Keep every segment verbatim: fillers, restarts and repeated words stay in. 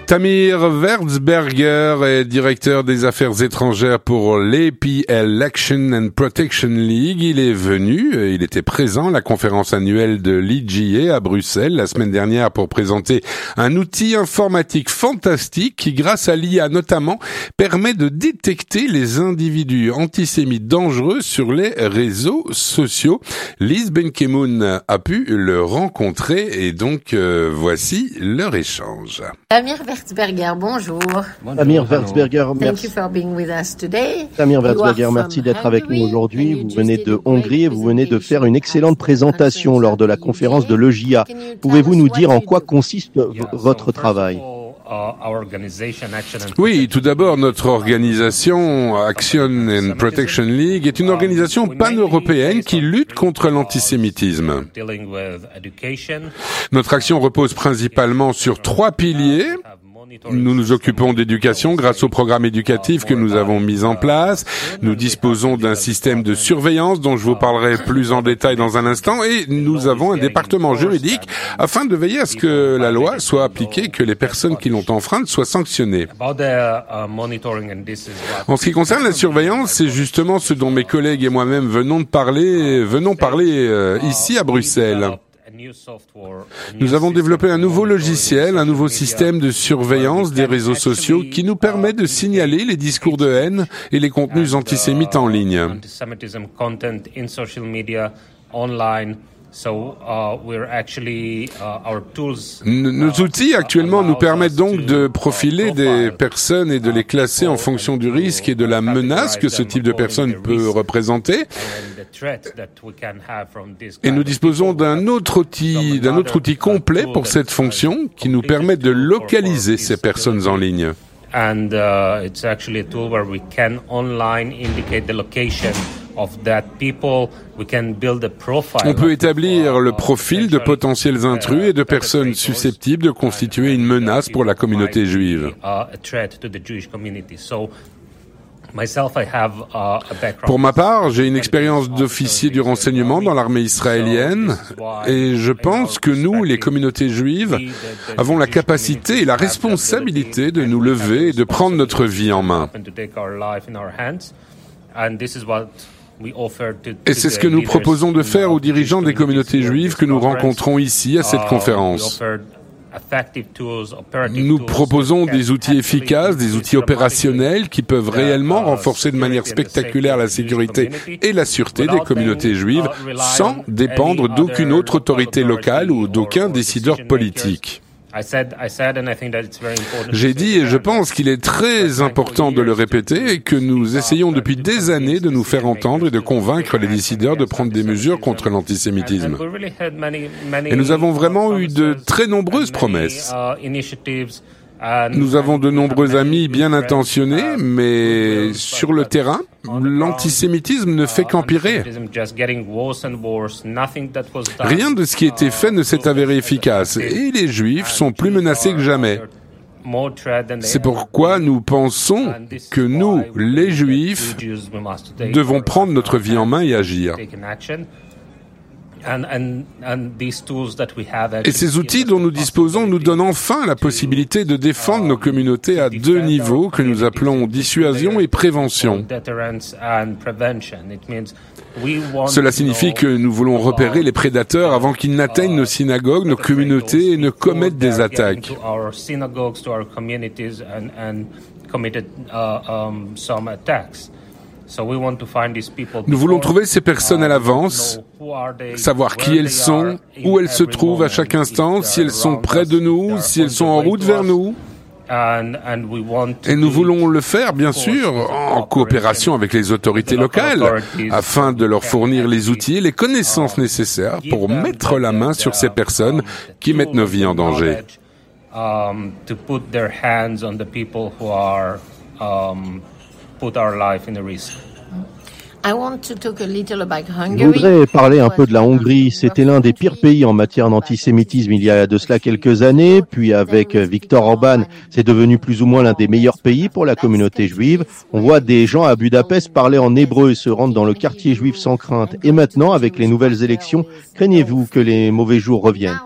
Tamir Verzberger est directeur des affaires étrangères pour l'A P Election and Protection League. Il est venu, il était présent à la conférence annuelle de l'E G A à Bruxelles la semaine dernière pour présenter un outil informatique fantastique qui, grâce à l'I A notamment, permet de détecter les individus antisémites dangereux sur les réseaux sociaux. Lise Benkemoun a pu le rencontrer et donc euh, voici leur échange. Tamir Verzberger, bonjour. Tamir Verzberger, merci. Tamir Verzberger, merci d'être avec nous aujourd'hui. Vous venez de Hongrie et vous venez de faire une excellente présentation lors de la conférence de l'E J A. Pouvez-vous nous dire en quoi consiste v- votre travail ? Oui, tout d'abord, notre organisation Action and Protection League est une organisation pan-européenne qui lutte contre l'antisémitisme. Notre action repose principalement sur trois piliers. Nous nous occupons d'éducation grâce au programme éducatif que nous avons mis en place. Nous disposons d'un système de surveillance dont je vous parlerai plus en détail dans un instant et nous avons un département juridique afin de veiller à ce que la loi soit appliquée, que les personnes qui l'ont enfreinte soient sanctionnées. En ce qui concerne la surveillance, c'est justement ce dont mes collègues et moi-même venons de parler, venons parler euh, ici à Bruxelles. Nous avons développé un nouveau logiciel, un nouveau système de surveillance des réseaux sociaux qui nous permet de signaler les discours de haine et les contenus antisémites en ligne. Nos outils actuellement nous permettent donc de profiler des personnes et de les classer en fonction du risque et de la menace que ce type de personne peut représenter. Et nous disposons d'un autre outil, d'un autre outil complet pour cette fonction qui nous permet de localiser ces personnes en ligne. And uh, it's actually a tool where we can online indicate the location of that people. We can build a profile. On peut établir le profil de potentiels intrus et de personnes susceptibles de constituer une menace pour la communauté juive. Pour ma part, j'ai une expérience d'officier du renseignement dans l'armée israélienne et je pense que nous, les communautés juives, avons la capacité et la responsabilité de nous lever et de prendre notre vie en main. Et c'est ce que nous proposons de faire aux dirigeants des communautés juives que nous rencontrons ici à cette conférence. Nous proposons des outils efficaces, des outils opérationnels qui peuvent réellement renforcer de manière spectaculaire la sécurité et la sûreté des communautés juives sans dépendre d'aucune autre autorité locale ou d'aucun décideur politique. J'ai dit et je pense qu'il est très important de le répéter et que nous essayons depuis des années de nous faire entendre et de convaincre les décideurs de prendre des mesures contre l'antisémitisme. Et nous avons vraiment eu de très nombreuses promesses. Nous avons de nombreux amis bien intentionnés, mais sur le terrain, l'antisémitisme ne fait qu'empirer. Rien de ce qui a été fait ne s'est avéré efficace, et les Juifs sont plus menacés que jamais. C'est pourquoi nous pensons que nous, les Juifs, devons prendre notre vie en main et agir. Et ces outils dont nous disposons nous donnent enfin la possibilité de défendre nos communautés à deux niveaux que nous appelons dissuasion et prévention. Cela signifie que nous voulons repérer les prédateurs avant qu'ils n'atteignent nos synagogues, nos communautés et ne commettent des attaques. Nous voulons trouver ces personnes à l'avance, savoir qui elles sont, où elles se trouvent à chaque instant, si elles sont près de nous, si elles sont en route vers nous. Et nous voulons le faire, bien sûr, en coopération avec les autorités locales, afin de leur fournir les outils et les connaissances nécessaires pour mettre la main sur ces personnes qui mettent nos vies en danger. Put our life in a risk. Je voudrais parler un peu de la Hongrie. C'était l'un des pires pays en matière d'antisémitisme il y a de cela quelques années. Puis avec Viktor Orban, c'est devenu plus ou moins l'un des meilleurs pays pour la communauté juive. On voit des gens à Budapest parler en hébreu et se rendre dans le quartier juif sans crainte. Et maintenant, avec les nouvelles élections, craignez-vous que les mauvais jours reviennent?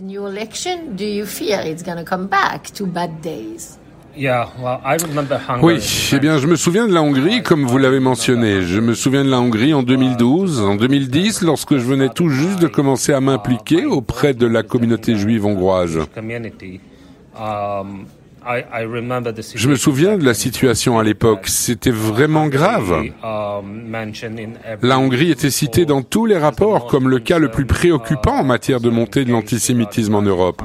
Oui, eh bien, je me souviens de la Hongrie, comme vous l'avez mentionné. Je me souviens de la Hongrie en deux mille douze, en deux mille dix, lorsque je venais tout juste de commencer à m'impliquer auprès de la communauté juive hongroise. Je me souviens de la situation à l'époque. C'était vraiment grave. La Hongrie était citée dans tous les rapports comme le cas le plus préoccupant en matière de montée de l'antisémitisme en Europe.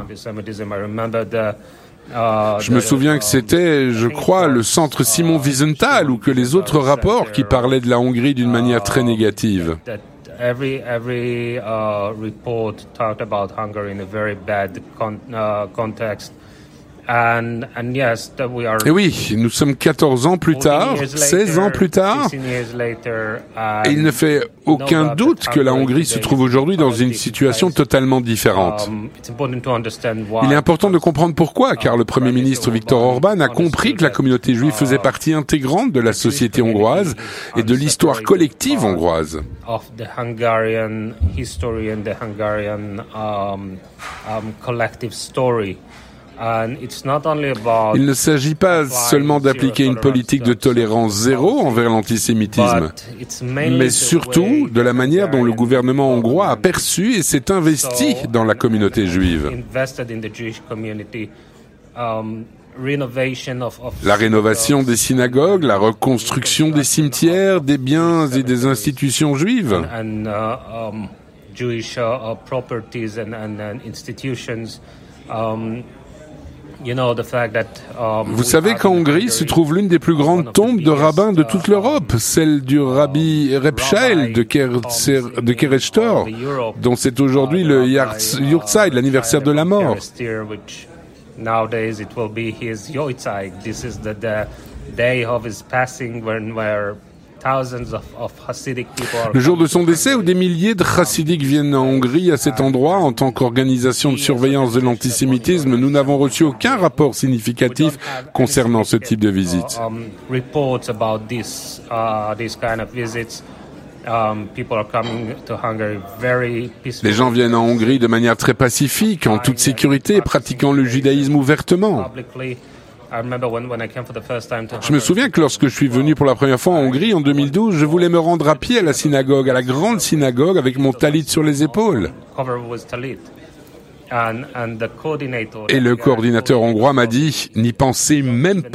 Je me souviens que c'était, je crois, le centre Simon Wiesenthal ou que les autres rapports qui parlaient de la Hongrie d'une manière très négative. Every every uh, report talked about Hungary in a very bad con- uh, context. And, and yes, that we are. Et oui, nous sommes quatorze ans plus tard, seize ans plus tard, et il ne fait aucun doute que la Hongrie se trouve aujourd'hui dans une situation totalement différente. Il est important de comprendre pourquoi, car le Premier ministre Viktor Orban a compris que la communauté juive faisait partie intégrante de la société hongroise et de l'histoire collective hongroise. Il ne s'agit pas seulement d'appliquer une politique de tolérance zéro envers l'antisémitisme, mais surtout de la manière dont le gouvernement hongrois a perçu et s'est investi dans la communauté juive. La rénovation des synagogues, la reconstruction des cimetières, des biens et des institutions juives. Vous savez qu'en Hongrie se trouve l'une des plus grandes tombes de rabbins de toute l'Europe, celle du rabbi Reb Shael de, Ker- de Kerestor, dont c'est aujourd'hui le Yahrzeit, l'anniversaire de la mort. Le jour de son décès, où des milliers de chassidiques viennent en Hongrie à cet endroit en tant qu'organisation de surveillance de l'antisémitisme, nous n'avons reçu aucun rapport significatif concernant ce type de visite. Les gens viennent en Hongrie de manière très pacifique, en toute sécurité, pratiquant le judaïsme ouvertement. Je me souviens que lorsque je suis venu pour la première fois en Hongrie en deux mille douze, je voulais me rendre à pied à la synagogue, à la grande synagogue, avec mon talit sur les épaules. Et le coordinateur hongrois m'a dit « N'y pensez même pas ».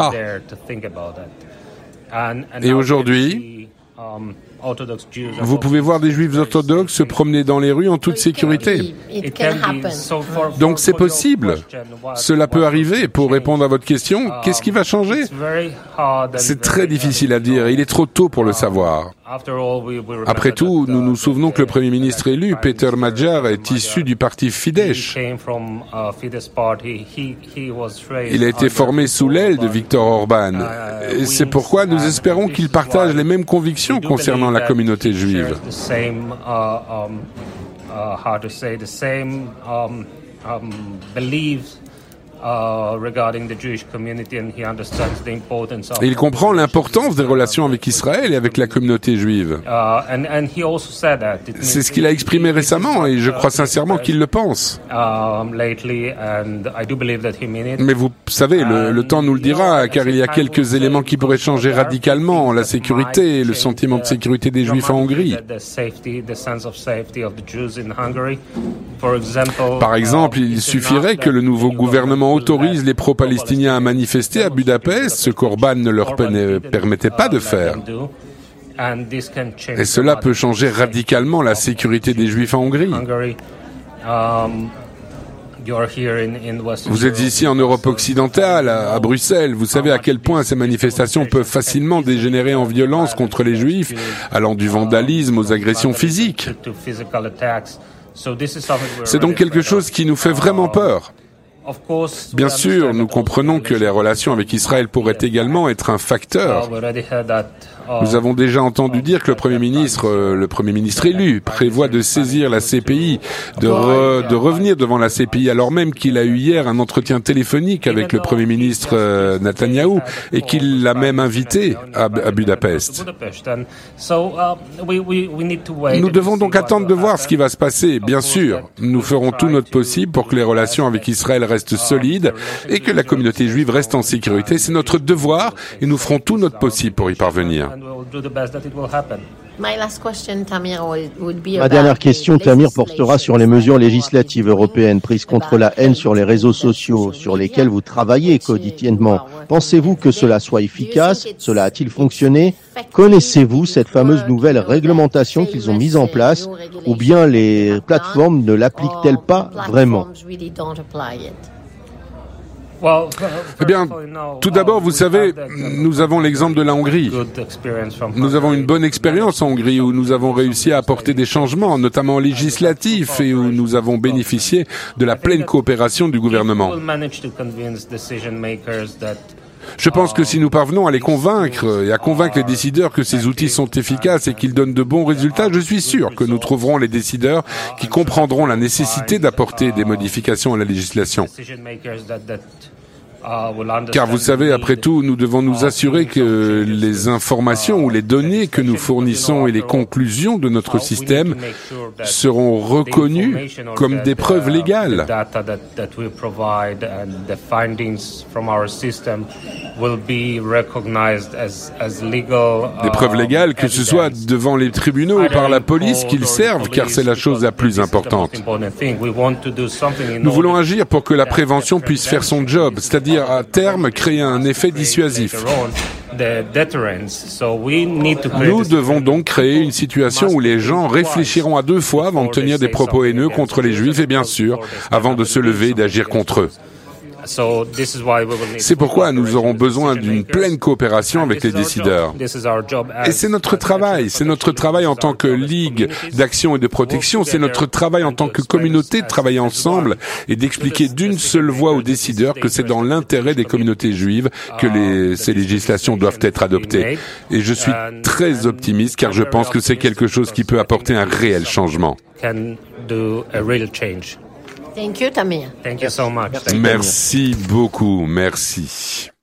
Et aujourd'hui, vous pouvez voir des juifs orthodoxes se promener dans les rues en toute sécurité. Donc c'est possible. Cela peut arriver. Pour répondre à votre question, qu'est-ce qui va changer? C'est très difficile à dire. Il est trop tôt pour le savoir. Après tout, nous nous souvenons que le Premier ministre élu, Péter Magyar, est issu du parti Fidesz. Il a été formé sous l'aile de Viktor Orban. Et c'est pourquoi nous espérons qu'il partage les mêmes convictions concernant la communauté juive. Et il comprend l'importance des relations avec Israël et avec la communauté juive. C'est ce qu'il a exprimé récemment et je crois sincèrement qu'il le pense. Mais vous savez, le, le temps nous le dira, car il y a quelques éléments qui pourraient changer radicalement la sécurité et le sentiment de sécurité des Juifs en Hongrie. Par exemple, il suffirait que le nouveau gouvernement autorise les pro-palestiniens à manifester à Budapest, ce qu'Orban ne leur permettait pas de faire. Et cela peut changer radicalement la sécurité des Juifs en Hongrie. Vous êtes ici en Europe occidentale, à Bruxelles. Vous savez à quel point ces manifestations peuvent facilement dégénérer en violence contre les Juifs, allant du vandalisme aux agressions physiques. C'est donc quelque chose qui nous fait vraiment peur. Bien sûr, nous comprenons que les relations avec Israël pourraient également être un facteur. Nous avons déjà entendu dire que le Premier ministre, euh, le Premier ministre élu, prévoit de saisir la C P I, de, re, de revenir devant la C P I, alors même qu'il a eu hier un entretien téléphonique avec le Premier ministre euh, Netanyahou et qu'il l'a même invité à, à Budapest. Nous devons donc attendre de voir ce qui va se passer. Bien sûr, nous ferons tout notre possible pour que les relations avec Israël restent solides et que la communauté juive reste en sécurité. C'est notre devoir et nous ferons tout notre possible pour y parvenir. Ma dernière question, Tamir, portera sur les mesures législatives européennes prises contre la haine sur les réseaux sociaux, sur lesquels vous travaillez quotidiennement. Pensez-vous que cela soit efficace? Cela a-t-il fonctionné? Connaissez-vous cette fameuse nouvelle réglementation qu'ils ont mise en place, ou bien les plateformes ne l'appliquent-elles pas vraiment? Eh bien, tout d'abord, vous savez, nous avons l'exemple de la Hongrie. Nous avons une bonne expérience en Hongrie où nous avons réussi à apporter des changements, notamment législatifs, et où nous avons bénéficié de la pleine coopération du gouvernement. Je pense que si nous parvenons à les convaincre et à convaincre les décideurs que ces outils sont efficaces et qu'ils donnent de bons résultats, je suis sûr que nous trouverons les décideurs qui comprendront la nécessité d'apporter des modifications à la législation. Car vous savez, après tout, nous devons nous assurer que les informations ou les données que nous fournissons et les conclusions de notre système seront reconnues comme des preuves légales. Des preuves légales, que ce soit devant les tribunaux ou par la police qu'ils servent, car c'est la chose la plus importante. Nous voulons agir pour que la prévention puisse faire son job, c'est-à-dire à terme créer un effet dissuasif. Nous devons donc créer une situation où les gens réfléchiront à deux fois avant de tenir des propos haineux contre les Juifs et bien sûr, avant de se lever et d'agir contre eux. C'est pourquoi nous aurons besoin d'une pleine coopération avec les décideurs. Et c'est notre travail, c'est notre travail en tant que Ligue d'action et de protection, c'est notre travail en tant que communauté de travailler ensemble et d'expliquer d'une seule voix aux décideurs que c'est dans l'intérêt des communautés juives que les, ces législations doivent être adoptées. Et je suis très optimiste car je pense que c'est quelque chose qui peut apporter un réel changement. Thank you, Tamir. Thank you so much. Merci beaucoup, merci.